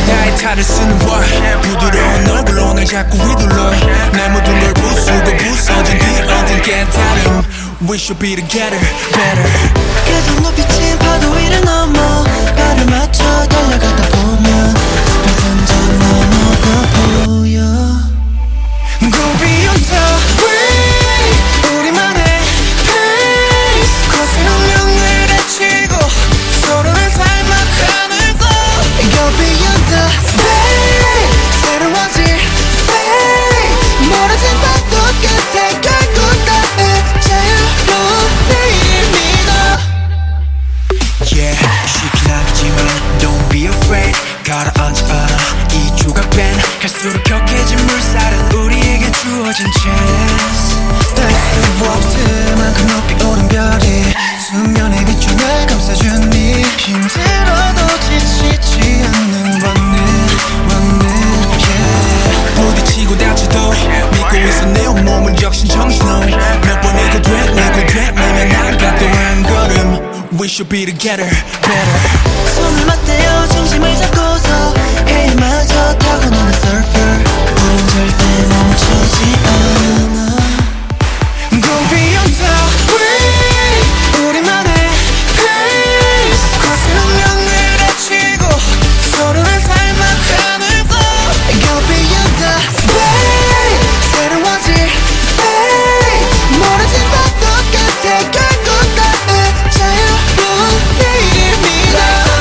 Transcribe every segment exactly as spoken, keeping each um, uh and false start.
다해 탈을 쓰는 월 부드러운 얼굴로 날 자꾸 휘둘러 내 모든 걸 부수고 부서진 뒤 얻은 깨달음 We should be together, better. 계속 높이친 파도 위를 넘어 발을 맞춰 달려가다 보면 숲의 산전 너머가 보여. Go beyond the way 우리만의 pace 거센 운명을 헤치고 서로를 닮아 하늘 거 Go beyond the way 새로워질 fate 멀어진 파도 끝에 결국 나의 자유로움을 믿어. Yeah, 쉽진 않겠지만 Don't be afraid 가라앉지 않아 이 조각밴 갈수록 격해진 물살은 우리에게 주어진 chance 닿을 수 없을 만큼 높이 오른 별이 수면에 비춰 날 감싸주니 힘들어도 지치지 않는 running, running, yeah 부딪히고 다쳐도 믿고 있어 내 온몸을 적신 정신으로 몇 번이고 되뇌고 되뇌면 나가도 한 걸음 We should be together, better. 손을 맞대어 중심을 잡고서 해마저 타고나는 surfer 우린 절대 멈추지 않아. Go beyond the way 우리만의 pace 거센 운명을 헤치고 서로를 닮아 하늘 거 Go beyond the way 새로워질 fate 멀어진 파도 끝에 결국 나의 자유로움을 믿어.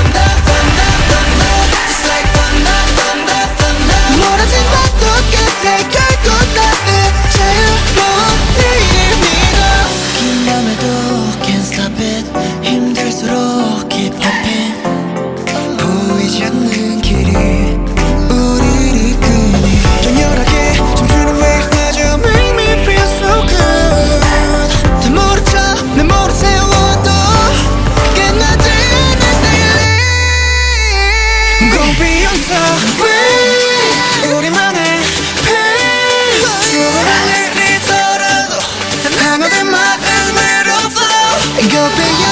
멀어진 파도 끝에 결국 나의 자유로움을 믿어. 긴 밤에도 can't stop it 힘들수록 keep hopping 보이지 않는 길이 우리를 이끄니 격렬하게 춤추는 wave마저 make me feel so good 다 모르죠 내 머리 세워도 끝나지 않는 sailing. Go beyond the way 우리만의 pace 추억을 내리더라도 하나된 마음으로 flow Go beyond